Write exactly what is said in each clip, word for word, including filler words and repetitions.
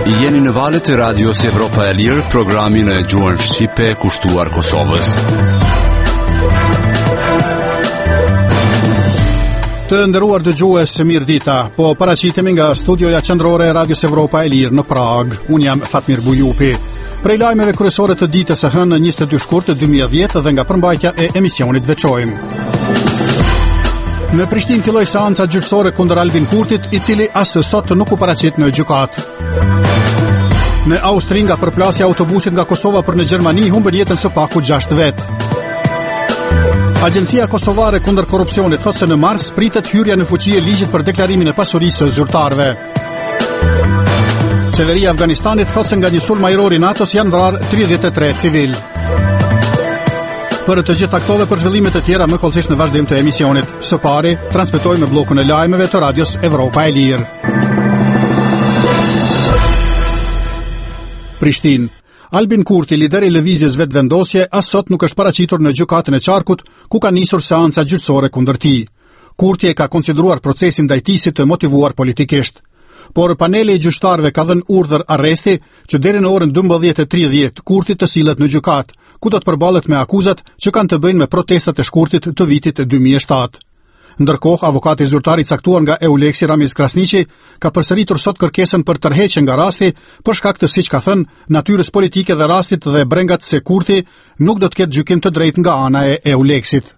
Jeni në valët e Radios Evropa e Lirë, programin e gjuhën shqipe kushtuar Kosovës. Të nderuar dëgjues, mirë dita. Po paraqitemi nga studioja qendrore e Radios Evropa e Lirë në Prag. Unë jam Fatmir Bujupi. Prej lajmeve kryesore të ditës së hënë njëzet e dy shkurt dy mijë e dhjetë dhe nga përmbajtja e emisionit veçojmë. Në Prishtinë filloi seanca gjyqësore kundër Albin Kurtit, i cili as sot nuk u paraqit në gjykatë. Në Austri nga përplasja e autobusit nga Kosova për në Gjermani humbën jetën së paku gjashtë vetë. Agjencia Kosovare kundër korrupsionit thotë se në mars pritet hyrja në fuqi e ligjit për deklarimin e pasurisë së zyrtarëve. Qeveria e Afganistanit thotë se nga një sulm ajror i NATO-s janë vrarë tridhjetë e tre civil. Për të gjitha këto dhe për zhvillimet e tjera më kollësisht në vazhdim të emisionit. Së pari, transmetojmë bllokun e lajmeve të Radios Evropa e Lirë. Prishtinë. Albin Kurti, lideri i lëvizjes vetëvendosje, as sot nuk është paraqitur në gjykatën e Qarkut, ku ka nisur seanca gjyqësore kundër tij. Kurti e ka konsideruar procesin ndaj tij si të motivuar politikisht. Por paneli i gjyqtarëve ka dhënë urdhër arresti që deri në orën dymbëdhjetë e tridhjetë Kurti të sillet në gjykatë, ku do të përballet me akuzat që kanë të bëjnë me protestat e shkurtit të vitit dy mijë e shtatë. Ndërkohë, avokati zyrtar i caktuar nga Euleksi Ramiz Krasniqi ka përsëritur sot kërkesën për tërheqje nga rasti për shkak të, siç ka thënë, natyrës politike dhe rastit dhe brengat se Kurti nuk do të ketë gjykim të drejtë nga ana e Euleksit.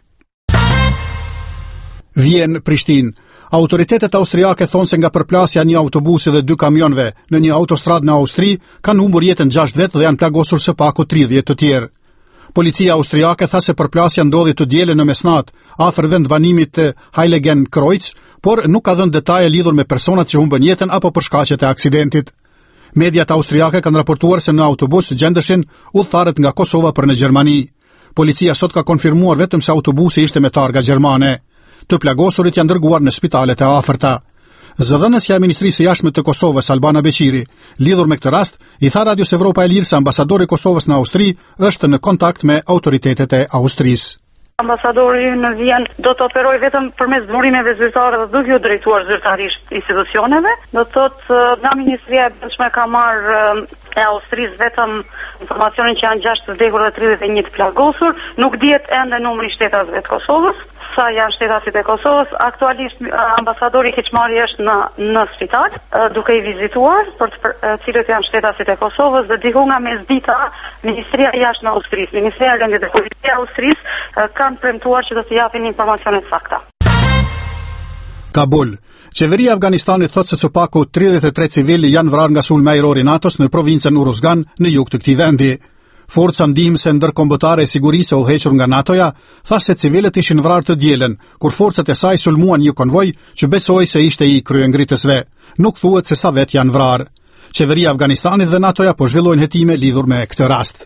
Vjen Prishtinë. Autoritetet austriake thonë se nga përplasja një autobusi dhe dy kamionve në një autostradë në Austri kanë humbur jetën gjashtë vetë dhe janë plagosur së paku tridhjetë të tjerë. Policia austriake tha se përplasja ndodhi të diele në mesnat, afër vendbanimit të Heiligenkreuz, por nuk ka dhënë detaje lidhur me personat që humbën jetën apo për shkaqet e aksidentit. Mediat austriake kanë raportuar se në autobus gjendeshin udhëtarët nga Kosova për në Gjermani. Policia sot ka konfirmuar vetëm se autobusi ishte me targa gjermane. Të plagosurit janë dërguar në spitalet e afërta. Zëdhënësja e Ministrisë së Jashtme të Kosovës, Albana Beqiri, lidhur me këtë rast, i tha Radios Evropa e Lirë se ambasadori i Kosovës në Austri është në kontakt me autoritetet e Austrisë. Ambasadori në Vjen do të operojë vetëm përmes burimeve zyrtare dhe duke u drejtuar zyrtarisht institucioneve. Do të thotë nga Ministria e Brendshme ka marrë e Austrisë vetëm informacionin që janë gjashtë të vdekur dhe tridhjetë e një të plagosur, nuk dihet ende numri i shtetasëve të Kosovës. Sa janë shtetasit e Kosovës, aktualisht ambasadori Keqmarri është në, në spital, duke i vizituar për të për, cilët janë shtetasit e Kosovës dhe diku nga mesdita Ministria e Jashtme e Austrisë, Ministria e Rendit dhe Policia e Austrisë kanë premtuar që do të japin informacione të sakta. Kabul. Qeveria e Afganistanit thotë se së paku tridhjetë e tre civil janë vrarë nga sulmi ajror i NATO-s në provincën Uruzgan në jug të këtij vendi. Forca ndihmëse ndërkombëtare e sigurisë e udhëhequr nga NATO-ja tha se civilët ishin vrarë të dielën, kur forcat e saj sulmuan një konvoj që besoi se ishte i kryengritësve. Nuk thuhet se sa vet janë vrarë. Qeveria e Afganistanit dhe NATO-ja po zhvillojnë hetime lidhur me këtë rast.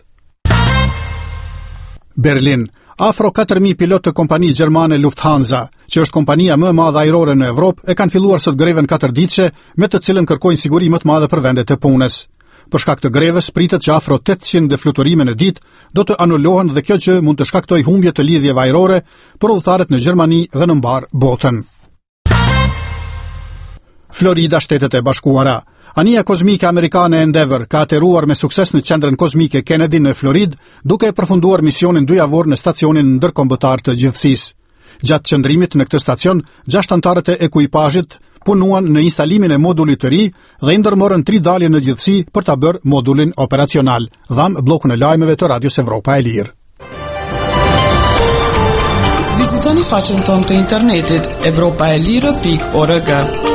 Berlin. Afro katër mijë pilot të kompanisë gjermane Lufthansa, që është kompania më e madhe ajrore në Evropë, e kanë filluar sot greven katërditëshe me të cilën kërkojnë siguri më të madhe për vendet e punës. Për shkak të grevës pritet që afro tetëqind fluturime në ditë do të anulohen dhe kjo që mund të shkaktojë humbje të lidhjeve ajrore për udhëtarët në Gjermani dhe në mbar botën. Florida, Shtetet e Bashkuara. Anija kozmike amerikane Endeavour ka ateruar me sukses në qendrën kozmike Kennedy në Florid, duke përfunduar misionin dyjavor në stacionin ndërkombëtar të gjithësisë. Gjatë qëndrimit në këtë stacion, gjashtë anëtarët e ekuipazhit punuan në instalimin e modulit të ri dhe i ndërmorën tri dalje në gjithësi për ta bërë modulin operacional. Dham bllokun e lajmeve të Radios Evropa e Lirë. Vizitoni faqen tonë të internetit evropaelire pikë org.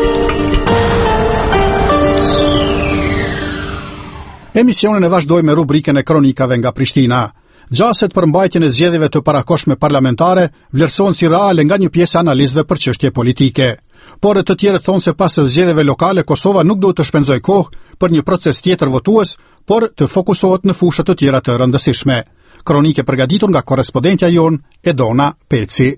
Emisionin e vazhdoj me rubrikën e kronikave nga Prishtina. Gjaset për mbajtjen e zgjedhjeve të parakoshme parlamentare vlerësohen si reale nga një pjesë analistëve për çështje politike. Por të tjerët thonë se pas zgjedhjeve lokale Kosova nuk duhet të shpenzojë kohë për një proces tjetër votues, por të fokusohet në fusha të tjera të rëndësishme. Kronike përgatitur nga korrespondentja jon Edona Peci.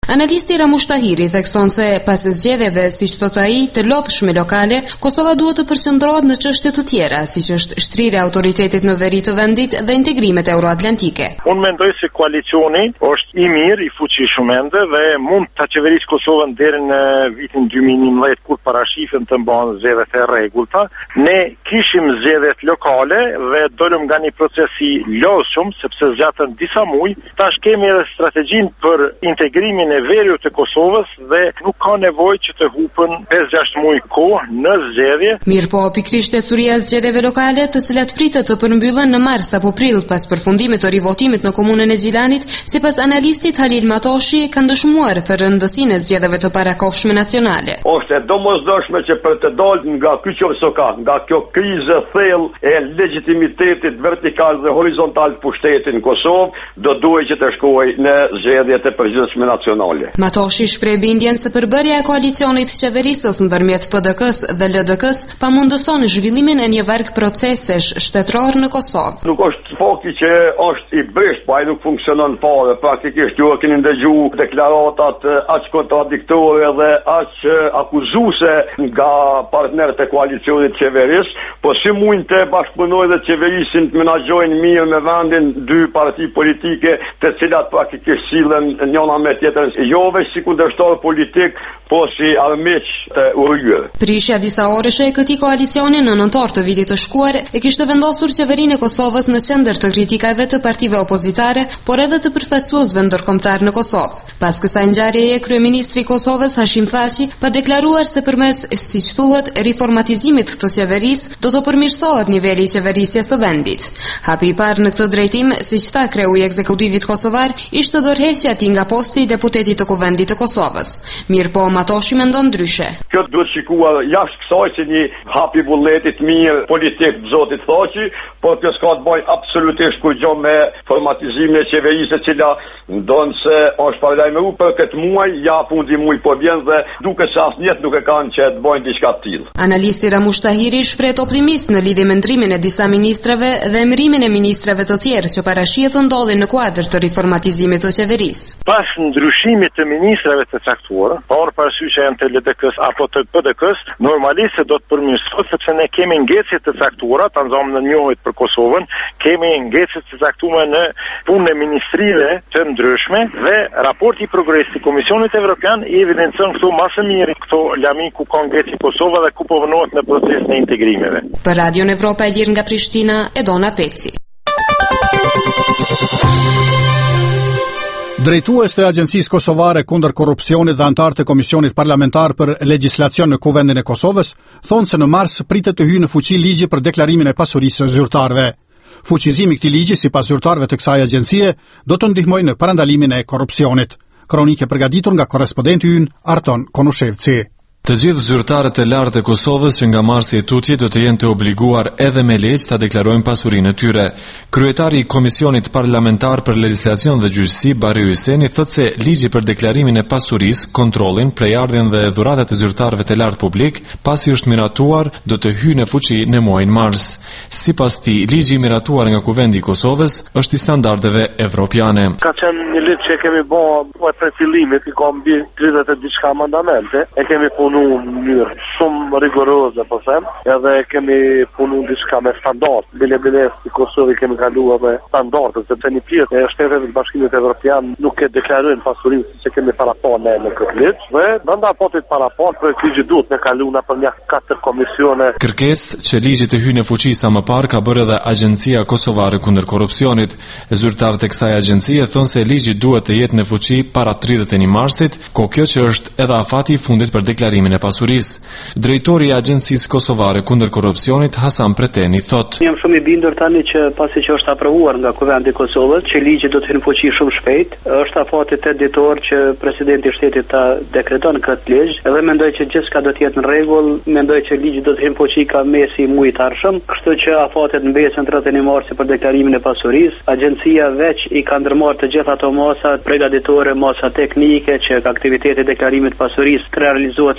Analisti Ramush Tahiri thekson se pas zgjedhjeve, siç thot ai, të lodhshme lokale, Kosova duhet të përqendrohet në çështje të tjera, siç është shtrirja e autoritetit në veri të vendit dhe integrimet euroatlantike. Unë mendoj se koalicioni është i mirë, i fuqishëm ende dhe mund ta qeverisë Kosovën deri në vitin dy mijë e njëmbëdhjetë kur parashifen të mbahen zgjedhjet e rregullta. Ne kishim zgjedhjet lokale dhe dolëm nga një proces i lodhshëm sepse zgjatën disa muaj. Tash kemi edhe strategjinë për integrimin e veriut të Kosovës dhe nuk ka nevojë që të hupen pesë gjashtë muaj kohë në zgjedhje. Mirë po, pikërisht tecuria e zgjedhjeve lokale, të cilat pritet të përmbyllen në mars apo prill pas përfundimit të rivotimit në komunën e Xhilanit, sipas analistit Halil Matoshi, kanë dëshmuar për rëndësinë e zgjedhjeve të parakohshme nacionale. Është e domosdoshme që për të dalë nga ky çoka, nga kjo krizë thellë e legitimitetit vertikal dhe horizontal të pushtetit në Kosovë, do duhet që të shkojë në zgjedhjet e përgjithshme nacionale. Matoshi shpreh bindjen se përbërja e koalicionit qeverisës ndërmjet P D K-s dhe L D K-s pamundëson zhvillimin e një varg procesesh shtetëror në Kosovë. Nuk është fakti që është i brisht, po ai nuk funksionon fare. Praktikisht ju keni ndëgjuar deklaratat aq kontradiktore dhe aq akuzuese nga partnerët e koalicionit qeverisë, po si mund të bashkëpunojnë dhe qeverisin të menaxhojnë mirë me vendin dy parti politike të cilat praktikisht sillen njëna me tjetrën, jo vetë si kundërshtar politik, po si armiq të urryer. Prishja disa orëshe e këtij koalicioni në nëntor të vitit të shkuar e kishte vendosur qeverinë e Kosovës në qendër të kritikave të partive opozitare, por edhe të përfaqësuesve ndërkombëtar në Kosovë. Pas kësaj ngjarjeje, kryeministri i Kosovës Hashim Thaçi pa deklaruar se përmes, siç thuhet, riformatizimit të qeverisë do të përmirësohet niveli i qeverisjes së vendit. Hapi i parë në këtë drejtim, siç tha kreu i ekzekutivit kosovar, ishte dorëheqja e tij nga posti i deputetit të Kuvendit të Kosovës. Mirë po, Matoshi mendon ndryshe. Kjo duhet shikuar jashtë kësaj si një hap i vullnetit mirë politik të zotit Thaçi, por kjo s'ka të bëjë absolutisht kurrë me formatizimin e qeverisë e cila ndonë se është paralajmëruar për këtë muaj, ja fundi muaj po vjen dhe duket se asnjëherë nuk e kanë që të bëjnë diçka të tillë. Analisti Ramush Tahiri shpreh optimist në lidhje me ndrimin e disa ministrave dhe emërimin e ministrave të tjerë që parashihet të ndodhin në kuadër të riformatizimit të qeverisë. Pas ndryshimit të ministrave të caktuar, por parasysh që janë të L D K-s apo të P D K-s, normalisht se do të përmirësohet sepse ne kemi ngecje të caktuara, ta nxjerrim në njohjet për Kosovën, kemi ngecje të caktuara në punën e ministrive të ndryshme dhe raporti i progresit të Komisionit Evropian i evidencon këtu më së miri këto lami ku ka ngecje Kosova dhe ku po vënohet në procesin e integrimeve. Për Radion Evropa e Lirë nga Prishtina, Edona Peci. Drejtues të Agjencisë Kosovare kundër korrupsionit dhe antar të Komisionit Parlamentar për Legjislacion në Kuvendin e Kosovës thonë se në mars pritet të hyjë në fuqi ligji për deklarimin e pasurisë së zyrtarëve. Fuqizimi i këtij ligji sipas zyrtarëve të kësaj agjencie do të ndihmojë në parandalimin e korrupsionit. Kronikë e përgatitur nga korrespondenti ynë Arton Konushevci. Të gjithë zyrtarët e lartë e Kosovës që nga marsi e tutje do të jenë të obliguar edhe me legj ta deklarojnë pasurinë e tyre. Kryetari i Komisionit Parlamentar për Legjislacion dhe Gjyqësi, Bari Hyseni, thotë se ligji për deklarimin e pasurisë, kontrollin, prejardhjen dhe dhuratat e zyrtarëve të lartë publik, pasi është miratuar, do të hyjë në fuqi në muajin mars. Sipas tij, ligji i miratuar nga Kuvendi i Kosovës është i standardeve evropiane. Ka qenë një ligj që kemi bërë prej fillimit, i ka mbi tridhjetë e diçka amandamente, e kemi punu në mënyrë shumë rigoroze, po them, edhe kemi punu diçka me standard. Bile bile si Kosovë kemi kaluar me standarde, sepse një pjesë e shteteve të Bashkimit Evropian nuk e deklarojnë pasurinë siç e kemi parapon ne në këtë ligj, dhe brenda apotit parapon për ligji duhet me kaluna për një katër komisione. Kërkesë që ligji të hyjë në fuqi sa më parë ka bërë edhe Agjencia Kosovare kundër korrupsionit. Zyrtarët e kësaj agjencie thonë se ligji duhet të jetë në fuqi para tridhjetë e një marsit, ko kjo që është edhe afati i fundit për deklarimin e pasurisë. Drejtori i Agjencisë Kosovare kundër korrupsionit Hasan Preteni thotë: Jam shumë i bindur tani që pasi që është aprovuar nga Kuvendi i Kosovës që ligji do të hyjë në fuqi shumë shpejt, është afati tetë ditor që presidenti i shtetit ta dekreton këtë ligj, dhe mendoj që gjithçka do të jetë në rregull, mendoj që ligji do të hyjë në fuqi ka mesi i muajit arshëm, kështu që afatet mbesen tridhjetë e një marsi për deklarimin e pasurisë. Agjencia veç i ka ndërmarrë të gjitha ato masa përgatitore, masa teknike që aktiviteti i deklarimit të pasurisë të realizohet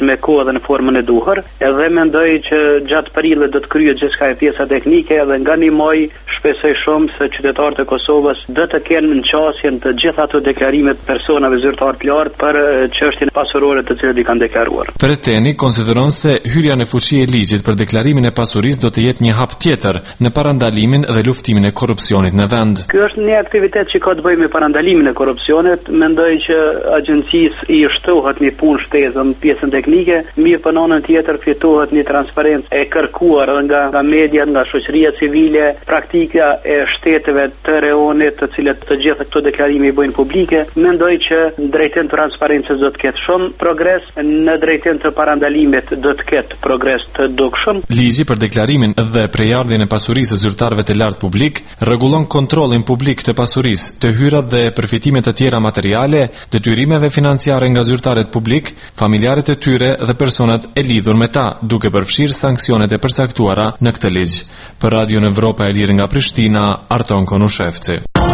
me kohë dhe në formën e duhur, edhe mendoj që gjatë perillit do të kryhet gjithçka e pjesa teknike edhe nga një muaj shpresoj shumë se qytetarët e Kosovës do të kenë në qasjen të gjitha ato deklarimet personave zyrtar të lartë për çështjen pasurore të cilat i kanë deklaruar. Preteni konsideron se hyrja në fuqi e ligjit për deklarimin e pasurisë do të jetë një hap tjetër në parandalimin dhe luftimin e korrupsionit në vend. Ky është një aktivitet që ka të bëjë me parandalimin e korrupsionit. Mendoj që agjencisë i shtohet një punë shtesë në pjesën teknike, mirë po në anën tjetër fitohet një transparencë e kërkuar nga nga media, nga shoqëria civile, praktika e shteteve të reonit, të cilët të gjitha këto deklarime i bëjnë publike. Mendoj që në drejtim të transparencës do të ketë shumë progres, në drejtim të parandalimit do të ketë progres të dukshëm. Ligji për deklarimin dhe prejardhjen e pasurisë së zyrtarëve të lartë publik rregullon kontrollin publik të pasurisë, të hyrat dhe përfitimet të tjera materiale, detyrimeve financiare nga zyrtarët publik, familjarët e tyre dhe personat e lidhur me ta, duke përfshirë sanksionet e përcaktuara në këtë ligj. Për Radio Evropa e Lirë nga Prishtina, Arton Konushevci.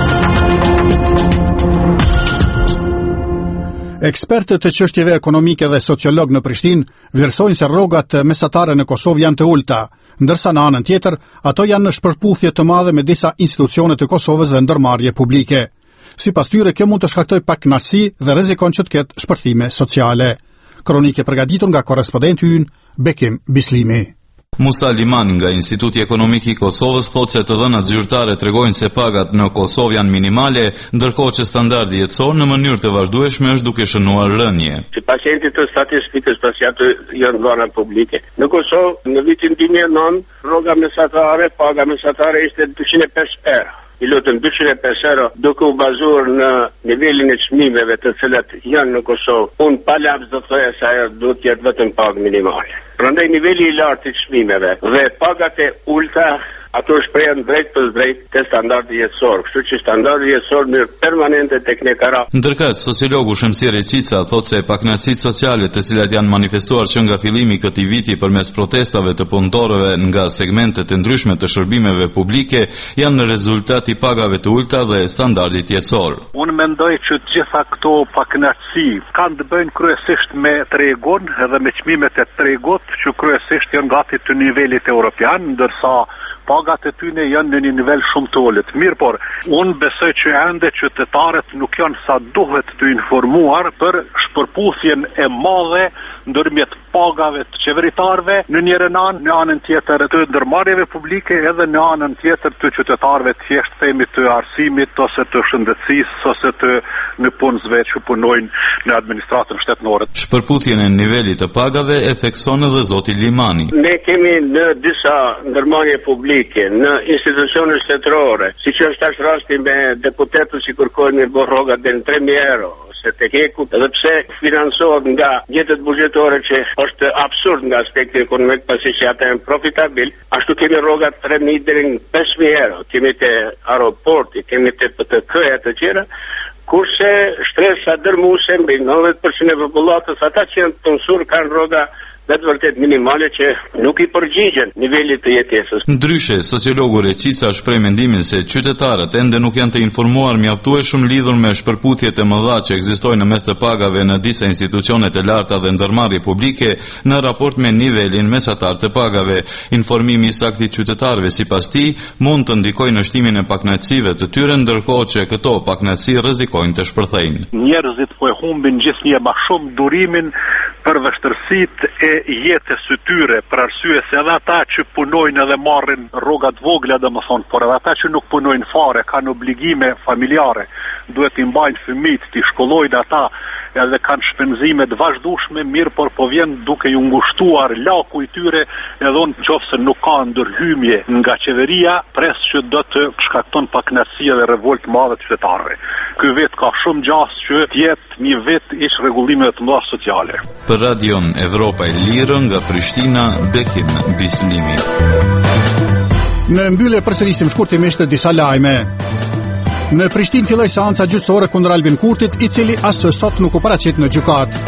Ekspertët të çështjeve ekonomike dhe sociolog në Prishtinë vlerësojnë se rrogat mesatare në Kosovë janë të ulta, ndërsa në anën tjetër ato janë në shpërputhje të madhe me disa institucione të Kosovës dhe ndërmarrje publike. Sipas tyre, kjo mund të shkaktoj pakënaqësi dhe rrezikon që të ketë shpërthime sociale. Kronike përgatitur nga korrespondenti ynë Bekim Bislimi. Musa Limani nga Instituti Ekonomik i Kosovës thotë se të dhënat zyrtare tregojnë se pagat në Kosovë janë minimale, ndërkohë që standardi jetësor në mënyrë të vazhdueshme është duke shënuar rënje. Si pacienti të statistikës pasiatë janë dhëna publike. Në Kosovë në vitin dy mijë e nëntë, rroga mesatare, paga mesatare ishte dyqind e pesë euro. I lutëm dyqind e pesë euro duke u bazuar në nivelin e çmimeve të cilat janë në Kosovë. Unë pa laps do të thoya se ajo duhet të jetë vetëm pagë minimale. Prandaj niveli i lartë i çmimeve dhe pagat e ulta ato shprehen drejt për drejt te standardi jetësor, kështu që standardi jetësor mirë permanente tek ne ka rënë. Ndërkëtë, sociologu Shemsir Cica thotë se pakënaqësitë sociale të cilat janë manifestuar që nga fillimi i këtij viti përmes protestave të punëtorëve nga segmentet e ndryshme të shërbimeve publike janë në rezultat i pagave të ulta dhe standardit jetësor. Unë mendoj që gjitha këto pakënaqësi kanë të bëjnë kryesisht me tregun edhe me çmimet e tregut që kryesisht janë gati të nivelit evropian, ndërsa pagat e tyne janë në një nivel shumë të ulët. Mirë, por unë besoj që ende qytetarët nuk janë sa duhet të informuar për shpërputhjen e madhe ndërmjet pagave të qeveritarëve në njërin anë, në anën tjetër të ndërmarrjeve publike, edhe në anën tjetër të qytetarëve të thjesht themi të arsimit ose të shëndetësisë ose të në punësve që punojnë në administratën shtetërore. Shpërputhjen e nivelit të pagave e thekson edhe zoti Limani. Ne kemi në disa ndërmarrje publike, në institucione shtetërore, siç është tash rasti me deputetët që kërkojnë një rroga deri në tre mijë euro. Të keku, edhe pse financohet nga jetët buxhetore që është absurd nga aspekti ekonomik pasi që ata janë profitabil, ashtu kemi rroga tre mijë deri në pesë mijë euro, kemi te aeroporti, kemi te P T K-ja të tjera, kurse shtresa dërmuese mbi nëntëdhjetë përqind e popullatës, ata që janë të mësuar kanë rroga dhe të vërtet minimale që nuk i përgjigjen nivelit të jetesës. Ndryshe, sociologu Reqica shpreh mendimin se qytetarët ende nuk janë të informuar mjaftueshëm lidhur me shpërputhjet e mëdha që ekzistojnë në mes të pagave në disa institucione të larta dhe ndërmarrje publike në raport me nivelin mesatar të pagave. Informimi i saktë i qytetarëve sipas tij mund të ndikojë në shtimin e pakënaqësive të tyre, ndërkohë që këto pakënaqësi rrezikojnë të shpërthejnë. Njerëzit po e humbin gjithnjë më shumë durimin për vështirësitë e jetës së tyre, për arsye se edhe ata që punojnë edhe marrin rroga të vogla, domethënë, por edhe ata që nuk punojnë fare kanë obligime familjare, duhet t'i mbajnë fëmijët, t'i shkollojnë ata, edhe kanë shpenzime të vazhdueshme, mirë, por po vjen duke ju ngushtuar laku i tyre, edhe nëse nuk ka ndërhyrje nga qeveria, pres që do të shkakton pakënaqësi dhe revolt madhe të qytetarëve. Ky vit ka shumë gjas që të jetë një vit i rregullimeve të mëdha sociale. Për Radion Evropa e Lirë nga Prishtina, Bekim Bislimi. Në mbyllje përsërisim shkurtimisht disa lajme. Në Prishtinë filloi seanca gjyqësore kundër Albin Kurtit, i cili as sot nuk u paraqit në gjykat.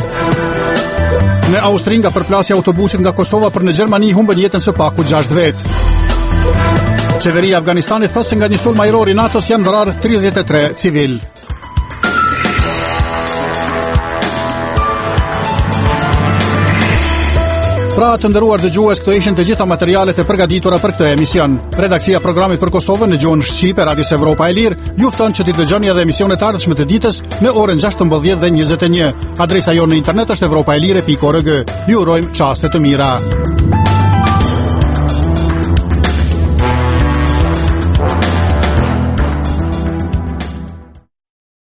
Në Austri nga përplasja autobusit nga Kosova për në Gjermani humbën jetën së paku gjashtë vetë. Qeveria e Afganistanit thotë se nga një sulm ajror i NATO-s janë vrarë tridhjetë e tre civil. Pra të nderuar dëgjues, këto ishin të gjitha materialet e përgatitura për këtë emision. Redaksia e programit për Kosovën në gjuhën shqipe Radios Evropa e Lirë ju fton që t'i dëgjoni edhe emisionet ardhshme të ditës në orën gjashtëmbëdhjetë dhe njëzet e një. Adresa jonë në internet është evropaelire pikë org. Ju urojmë çaste të mira.